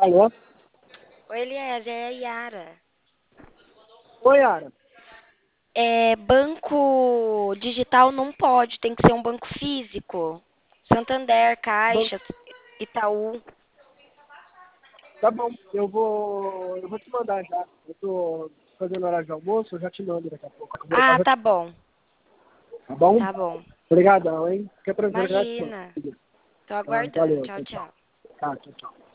Alô? Oi, Eliezer, é a Yara. Oi, Ara. Banco digital não pode, tem que ser um banco físico. Santander, Bom, Caixa, Itaú. tá bom, eu vou te mandar já. Eu tô fazendo horário de almoço, eu já te mando daqui a pouco. Eu vou Ah, fazer, tá bom, tá bom? tá bom. Obrigadão, hein? Fica tranquilo que eu já te Imagina. mando. Tô Tá, aguardando. valeu, Tchau, tchau, tchau. tchau. Tá, tchau, tchau.